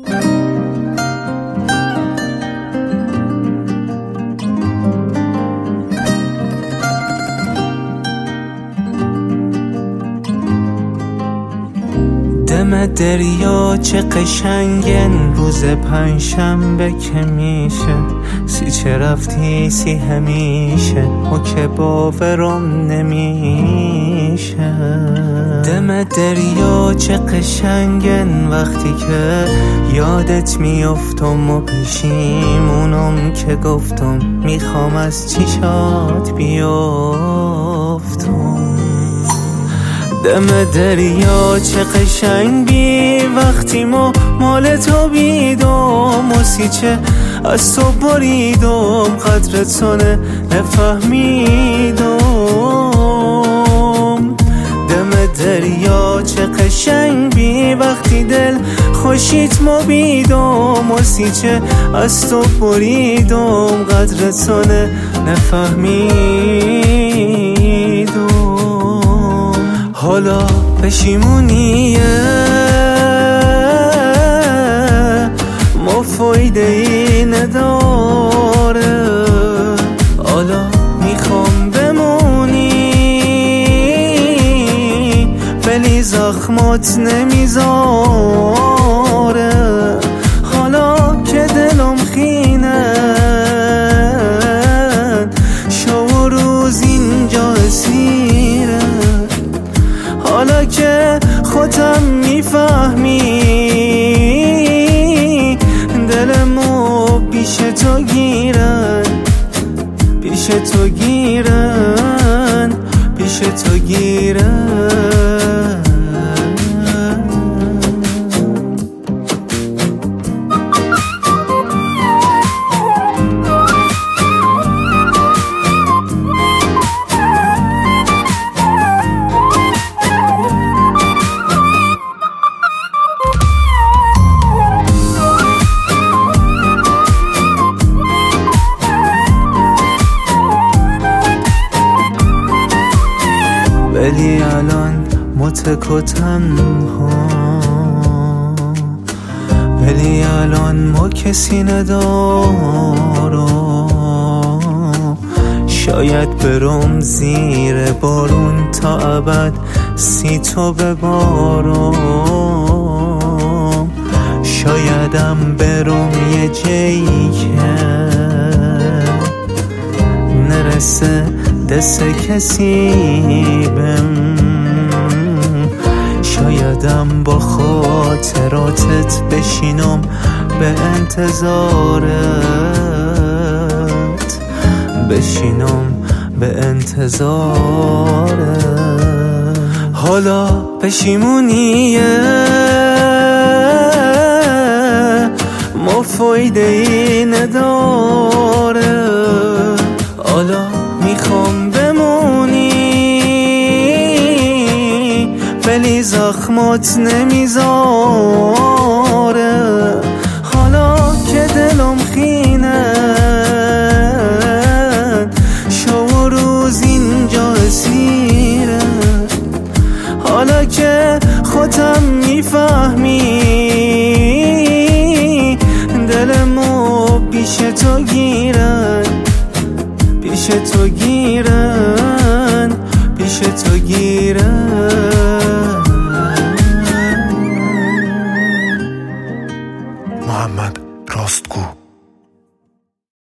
دم دریا چه قشنگن، روز پنجشنبه که میشه، سی چه رفتی سی همیشه، او که باورم نمیشه. دم دریا چه قشنگن، وقتی که یادت میافتم و پشیمونم که گفتم میخوام از چشات بیافتم. دم دریا چه قشنگ بی، وقتی ما مال تو بیدم و سیچه از تو بریدم، قدرتونه نفهمیدم. دم دریا چه قشنگ بی، وقتی دل خوشیت ما بیدم و سیچه از تو بریدم، قدرتونه نفهمیدم. حالا پشیمونیه ما فایده ای نداره، حالا میخوام بمونی ولی زخمات نمیذاره. حالا که دلم خینه شو روز اینجا اسیره، حالا که خودم میفهمی دلمو پیش تو گیرن، پیش تو گیرن، پیش تو گیرن. ولی الان متک و تنها، ولی الان ما کسی ندارم. شاید برم زیر بارون تا ابد سی تو ببارم، شایدم برم یه جایی که نرسه دست کسی بم، شایدم با خاطراتت بشینم به انتظارت، بشینم به انتظارت. حالا پشیمونیه ما فایده ای نداره، حالا میخوام بمونی ولی زخمات نمیذاره. حالا که دلم خینه شو روز اینجا اسیره، حالا که خودم میفهمی دلمو پیش تو گیرن، پیش تو گیرن، پیش تو گیرن. محمد راستگو.